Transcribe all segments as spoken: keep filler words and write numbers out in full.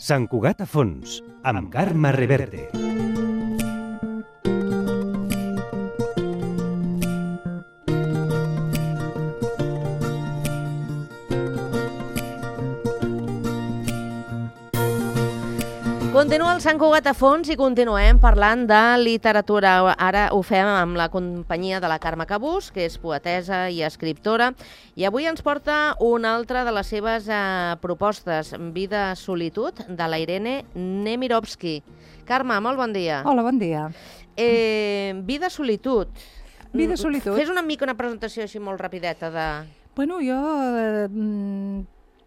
Sant Cugat a fons, amb Carme Reverte. Continua el Sant Cugat a fons i continuem parlant de literatura. Ara ho fem amb la companyia de la Carme Cabús, que és poetessa i escriptora, i avui ens porta una altra de les seves eh, propostes, Vida Solitud, de la Irene Nemirovsky. Carme, molt bon dia. Hola, bon dia. Eh, Vida Solitud. Vida Solitud. Fes una mica una presentació així molt rapideta de... Bueno, jo... Eh,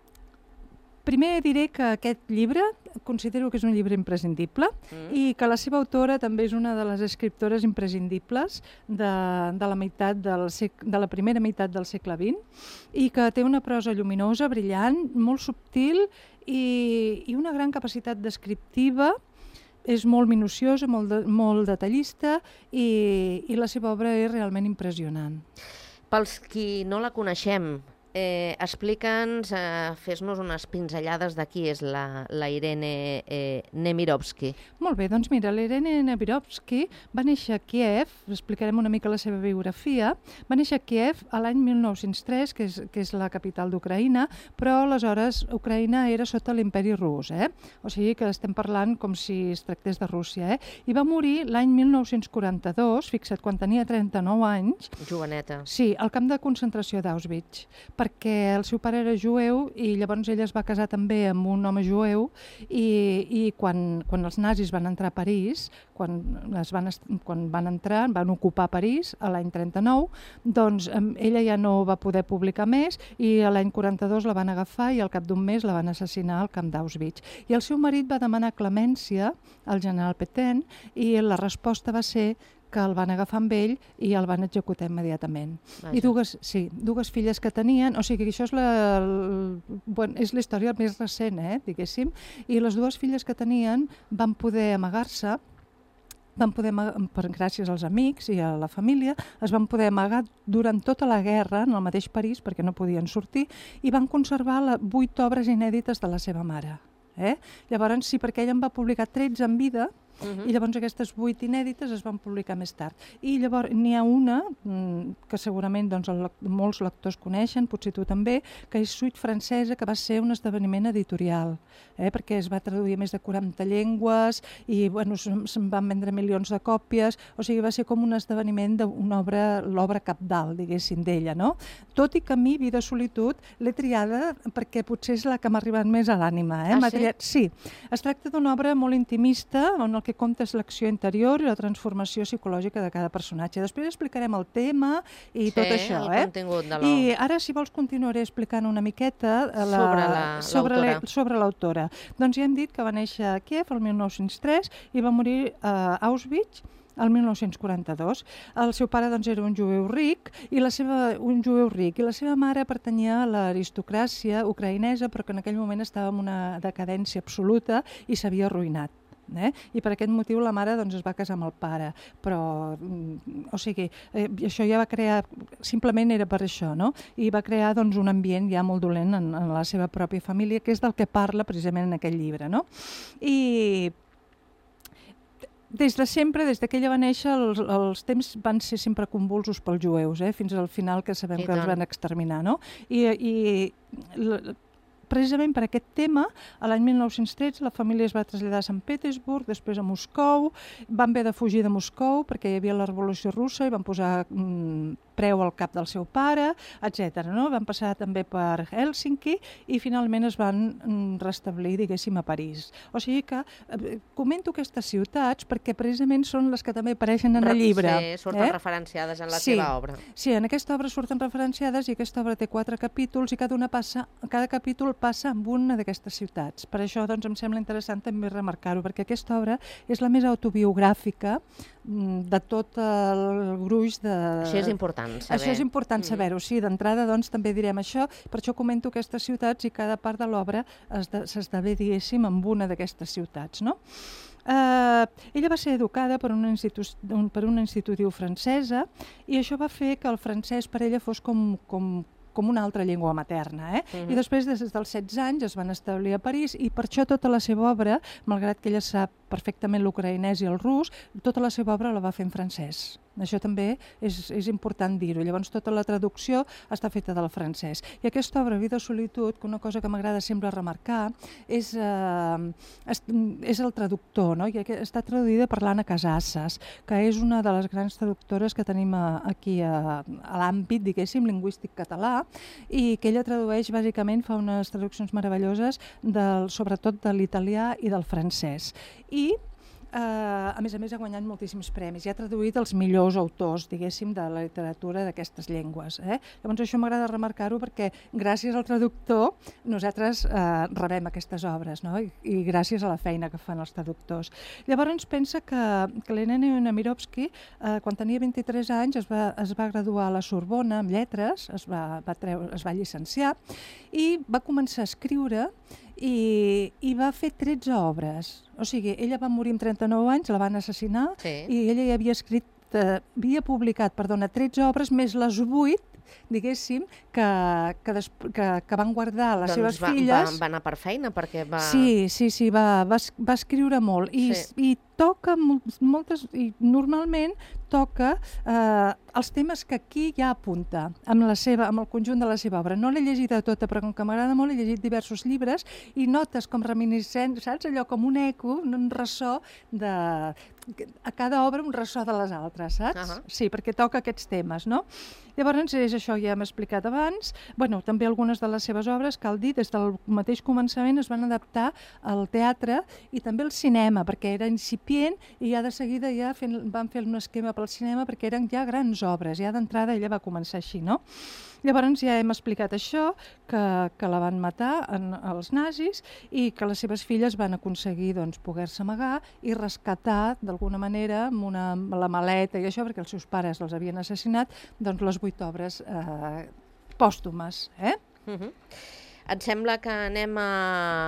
primer diré que aquest llibre considero que és un llibre imprescindible mm. i que la seva autora també és una de les escriptores imprescindibles de, de, la, meitat del sec, de la primera meitat del segle vint i que té una prosa lluminosa, brillant, molt subtil i, i una gran capacitat descriptiva. És molt minuciosa, molt, de, molt detallista i, i la seva obra és realment impressionant. Pels qui no la coneixem, Eh, explica'ns, eh, fes-nos unes pinzellades de qui és la, la Irene eh, Nemirovsky. Molt bé, doncs mira, la Irene Nemirovsky va néixer a Kiev, explicarem una mica la seva biografia, va néixer a Kiev a l'any mil nou-cents tres, que és, que és la capital d'Ucraïna, però aleshores Ucraïna era sota l'imperi rus, eh? O sigui que estem parlant com si es tractés de Rússia, eh? I va morir l'any mil nou-cents quaranta-dos, fixa't, quan tenia trenta-nou anys. Joveneta. Sí, al camp de concentració d'Auschwitz, perquè el seu pare era jueu i llavors ella es va casar també amb un home jueu i, i quan, quan els nazis van entrar a París, quan, es van, quan van entrar, van ocupar París a l'any trenta-nou, doncs ella ja no va poder publicar més i a l'any quaranta-dos la van agafar i al cap d'un mes la van assassinar al camp d'Auschwitz. I el seu marit va demanar clemència al general Petain i la resposta va ser que el van agafar amb ell i el van executar immediatament. Vaja. I dues, sí, dues filles que tenien, o sigui que això és la, el, bueno, és la història més recent, eh, diguéssim, i les dues filles que tenien van poder amagar-se, van poder, per, gràcies als amics i a la família, es van poder amagar durant tota la guerra en el mateix París perquè no podien sortir i van conservar la, vuit obres inèdites de la seva mare. Eh? Llavors sí, perquè ella en va publicar tretze en vida, Uh-huh. i llavors aquestes vuit inèdites es van publicar més tard. I llavors n'hi ha una, que segurament doncs, el, molts lectors coneixen, potser tu també, que és Suite francesa, que va ser un esdeveniment editorial, eh, perquè es va traduir a més de quaranta llengües i bueno, se'n van vendre milions de còpies, o sigui, va ser com un esdeveniment d'una obra, l'obra cabdal, diguéssim, d'ella, no? Tot i que a mi, Vida Solitud, l'he triada perquè potser és la que m'ha arribat més a l'ànima. Eh? Ah, sí? Triat... Sí, es tracta d'una obra molt intimista, on el que compta és l'acció interior i la transformació psicològica de cada personatge. Després explicarem el tema i sí, tot això. El eh? contingut de l'obra. I ara, si vols, continuaré explicant una miqueta la, sobre la, sobre l'autora. La, sobre l'autora. Doncs ja hem dit que va néixer a Kiev el mil nou-cents tres i va morir a Auschwitz el mil nou-cents quaranta-dos. El seu pare doncs, era un jueu ric i la seva, un jueu ric i la seva mare pertanyia a l'aristocràcia ucraïnesa, però que en aquell moment estava en una decadència absoluta i s'havia arruïnat. Eh? I per aquest motiu la mare doncs, es va casar amb el pare, però o sigui, eh, això ja va crear, simplement era per això, no? I va crear doncs, un ambient ja molt dolent en, en la seva pròpia família, que és del que parla precisament en aquest llibre, no? I des de sempre, des que ella va néixer, els, els temps van ser sempre convulsos pels jueus, eh? Fins al final que sabem I que tant. Els van exterminar, no? I, i precisament per aquest tema, a l'any mil nou-cents tretze la família es va traslladar a Sant Petersburg, després a Moscou, van haver de fugir de Moscou perquè hi havia la Revolució Russa i van posar mm, preu al cap del seu pare, etcètera. No? Van passar també per Hèlsinki i finalment es van mm, restablir, diguéssim, a París. O sigui que eh, comento aquestes ciutats perquè precisament són les que també apareixen en el llibre. Sí, surten eh? referenciades en la sí. seva obra. Sí, en aquesta obra surten referenciades i aquesta obra té quatre capítols i cada, una passa, cada capítol passa amb una d'aquestes ciutats. Per això doncs, em sembla interessant també remarcar-ho, perquè aquesta obra és la més autobiogràfica de tot el gruix de... Això és important saber. Això és important saber-ho, sí. D'entrada doncs, també direm això, per això comento aquestes ciutats i cada part de l'obra s'esdevé, diguéssim, amb una d'aquestes ciutats, no? Uh, ella va ser educada per una, institu per una institutriu francesa i això va fer que el francès per ella fos com, com com una altra llengua materna. Eh? Uh-huh. I després, des dels setze anys, es van establir a París i per això tota la seva obra, malgrat que ella sap perfectament l'ucraïnès i el rus, tota la seva obra la va fer en francès. Això també és, és important dir-ho. Llavors, tota la traducció està feta del francès. I aquesta obra, Vida o solitud, que una cosa que m'agrada sempre remarcar, és, eh, és, és el traductor, no? I està traduïda per l'Anna Casasses, que és una de les grans traductores que tenim a, aquí a, a l'àmbit, diguéssim, lingüístic català, i que ella tradueix, bàsicament, fa unes traduccions meravelloses, del, sobretot de l'italià i del francès. I Uh, a més a més ha guanyat moltíssims premis i ha traduït els millors autors, diguéssim, de la literatura d'aquestes llengües. Eh? Llavors això m'agrada remarcar-ho perquè gràcies al traductor nosaltres uh, rebem aquestes obres, no? I, i gràcies a la feina que fan els traductors. Llavors pensa que, que l'Elena Nemirovsky, uh, quan tenia vint-i-tres anys, es va, es va graduar a la Sorbona amb lletres, es va, va treure, es va llicenciar i va començar a escriure I, i va fer tretze obres. O sigui, ella va morir amb trenta-nou anys, la van assassinar, sí. I ella ja havia escrit, eh, havia publicat, perdona, tretze obres més les vuit, diguéssim, que, que, des, que, que van guardar les doncs seves va, filles. Va, va anar per feina, perquè va... Sí, sí, sí, va, va, va escriure molt. I, sí. I toca moltes, i normalment toca eh, els temes que aquí ja apunta, amb, la seva, amb el conjunt de la seva obra. No l'he llegida tota, però com que m'agrada molt, he llegit diversos llibres i notes com reminiscent, saps? Allò com un eco, un ressò de... a cada obra un ressò de les altres, saps? Uh-huh. Sí, perquè toca aquests temes, no? Llavors, és això, ja hem explicat abans. Bueno, també algunes de les seves obres, cal dir, des del mateix començament es van adaptar al teatre i també al cinema, perquè era incipient i ja de seguida ja fent, van fer un esquema pel cinema perquè eren ja grans obres. Ja d'entrada ella va començar així, no? Llavors ja hem explicat això, que, que la van matar en, els nazis i que les seves filles van aconseguir doncs, poder-se amagar i rescatar d'alguna manera amb, una, amb la maleta i això, perquè els seus pares els havien assassinat, doncs les vuit obres eh, pòstumes. Eh? Uh-huh. Et sembla que anem a,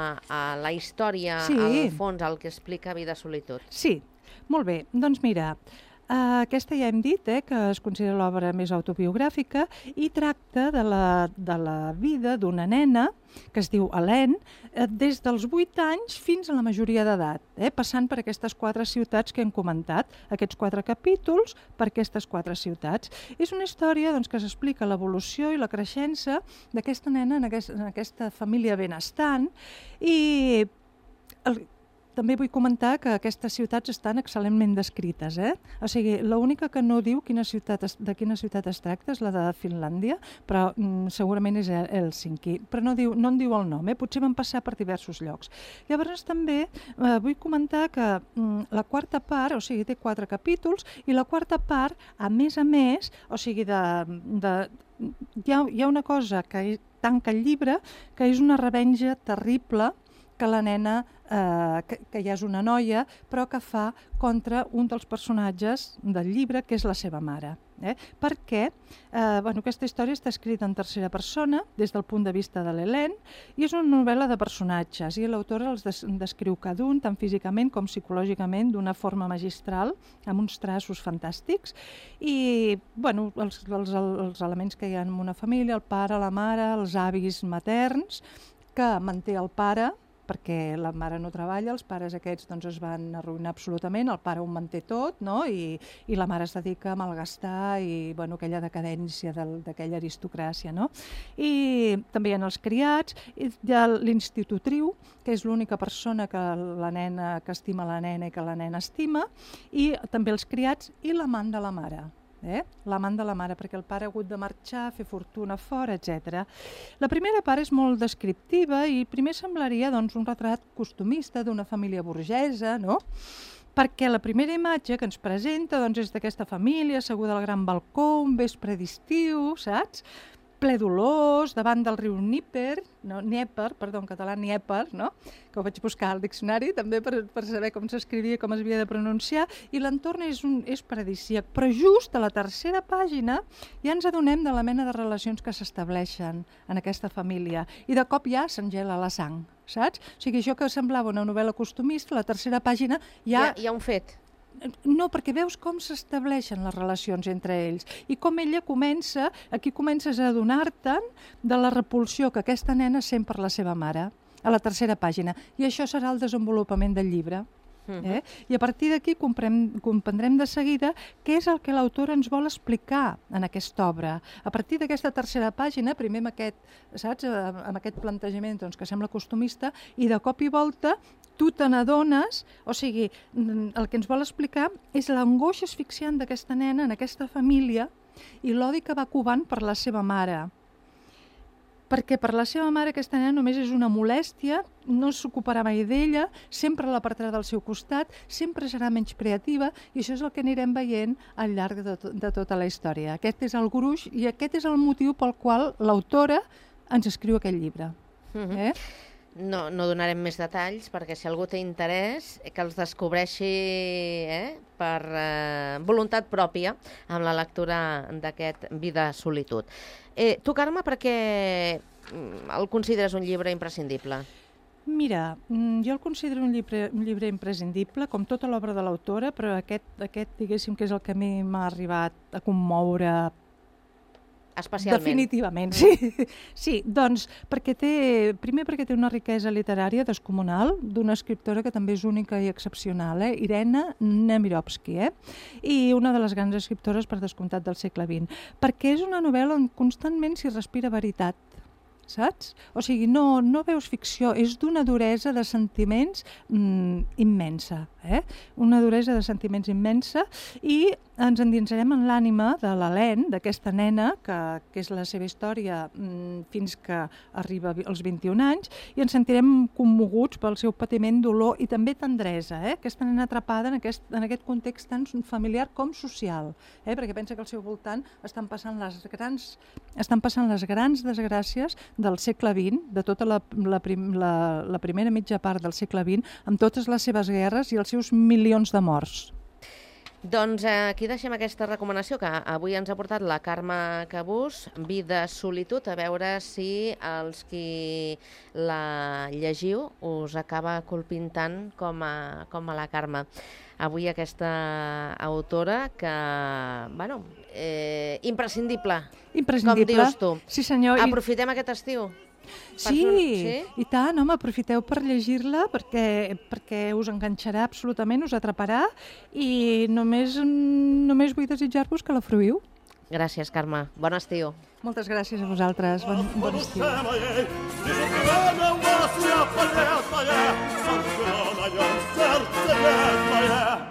a la història, sí. Al fons, al que explica Vida o solitud? Sí, molt bé. Doncs mira, Uh, aquesta ja hem dit eh, que es considera l'obra més autobiogràfica i tracta de la, de la vida d'una nena que es diu Helene eh, des dels vuit anys fins a la majoria d'edat, eh, passant per aquestes quatre ciutats que hem comentat, aquests quatre capítols per aquestes quatre ciutats. És una història doncs, que s'explica l'evolució i la creixença d'aquesta nena en, aquest, en aquesta família benestant i... El, També vull comentar que aquestes ciutats estan excel·lentment descrites. Eh? O sigui, l'única que no diu quina ciutat es, de quina ciutat es tracta és la de Finlàndia, però mm, segurament és Hèlsinki. Però no, diu, no en diu el nom, eh? Potser van passar per diversos llocs. Llavors també eh, vull comentar que mm, la quarta part, o sigui, té quatre capítols, i la quarta part, a més a més, o sigui, de, de, hi, ha, hi ha una cosa que tanca el llibre, que és una revenja terrible que la nena, eh, que, que ja és una noia, però que fa contra un dels personatges del llibre, que és la seva mare. Eh? Perquè eh, bueno, aquesta història està escrita en tercera persona, des del punt de vista de l'Helene, i és una novel·la de personatges, i l'autora els des descriu cada un, tant físicament com psicològicament, d'una forma magistral, amb uns traços fantàstics, i bueno, els, els, els elements que hi ha en una família, el pare, la mare, els avis materns, que manté el pare, perquè la mare no treballa, els pares aquests doncs, es van arruïnar absolutament, el pare ho manté tot, no? I, i la mare es dedica a malgastar i bueno, aquella decadència d'aquella aristocràcia. No? I també hi ha els criats, i hi ha l'institutriu, que és l'única persona que la nena que estima la nena i que la nena estima, i també els criats i l'amant de la mare. Eh? L'amant de la mare, perquè el pare ha hagut de marxar, fer fortuna fora, etcètera. La primera part és molt descriptiva i primer semblaria doncs, un retrat costumista d'una família burgesa, no? Perquè la primera imatge que ens presenta doncs, és d'aquesta família asseguda al gran balcó, un vespre d'estiu, saps? Ple d'olors, davant del riu Níper, no, Dnieper, perdó, en català Dnieper, no? Que ho vaig buscar al diccionari també per, per saber com s'escrivia i com es havia de pronunciar, i l'entorn és, un, és paradisíac. Però just a la tercera pàgina ja ens adonem de la mena de relacions que s'estableixen en aquesta família, i de cop ja s'engela la sang, saps? O sigui, això que semblava una novel·la costumista, a la tercera pàgina ja... Hi ha, hi ha un fet. No, perquè veus com s'estableixen les relacions entre ells i com ella comença, aquí comences a adonar-te'n de la repulsió que aquesta nena sent per la seva mare, a la tercera pàgina, i això serà el desenvolupament del llibre. Eh? I a partir d'aquí comprendrem de seguida què és el que l'autora ens vol explicar en aquesta obra. A partir d'aquesta tercera pàgina, primer amb aquest, saps, amb aquest plantejament doncs, que sembla costumista, i de cop i volta tu te n'adones, o sigui, el que ens vol explicar és l'angoixa asfixiant d'aquesta nena en aquesta família i l'odi que va covant per la seva mare. Perquè per la seva mare aquesta nena només és una molèstia, no s'ocuparà mai d'ella, sempre l'apartarà del seu costat, sempre serà menys creativa, i això és el que anirem veient al llarg de, to de tota la història. Aquest és el gruix i aquest és el motiu pel qual l'autora ens escriu aquest llibre. Uh-huh. eh? No, no donarem més detalls, perquè si algú té interès, que els descobreixi eh, per eh, voluntat pròpia amb la lectura d'aquest Vida Solitud. Eh, tu, Carme, per què el consideres un llibre imprescindible? Mira, jo el considero un llibre, un llibre imprescindible, com tota l'obra de l'autora, però aquest, aquest, diguéssim, que és el que a mi m'ha arribat a commoure especialment. Definitivament, sí. Sí, doncs, perquè té, primer perquè té una riquesa literària descomunal, d'una escriptora que també és única i excepcional, eh? Irena Nemirovsky, eh? I una de les grans escriptores, per descomptat, del segle vint. Perquè és una novel·la on constantment s'hi respira veritat, saps? O sigui, no, no veus ficció, és d'una duresa de sentiments mm, immensa, eh? Una duresa de sentiments immensa, i ens endinsarem en l'ànima de l'Helene, d'aquesta nena, que, que és la seva història mm, fins que arriba als vint-i-un anys, i ens sentirem commoguts pel seu patiment, dolor i també tendresa, eh? Aquesta nena atrapada en aquest, en aquest context tan familiar com social, eh? Perquè pensa que al seu voltant estan passant les grans, estan passant les grans desgràcies del segle vint, de tota la, la, prim, la, la primera mitja part del segle vint, amb totes les seves guerres i els seus milions de morts. Doncs eh, aquí deixem aquesta recomanació que avui ens ha portat la Carme Cabús, Vida Solitud, a veure si els qui la llegiu us acaba colpint tant com a, com a la Carme. Avui aquesta autora que, bueno, eh, imprescindible, imprescindible, com dius tu. Sí, senyor. Aprofitem I... aquest estiu. Sí, sí, i tant, home, aprofiteu per llegir-la perquè, perquè us enganxarà absolutament, us atraparà, i només, només vull desitjar-vos que la fruïu. Gràcies, Carme. Bon estiu. Moltes gràcies a vosaltres. Bon, bon estiu. Serce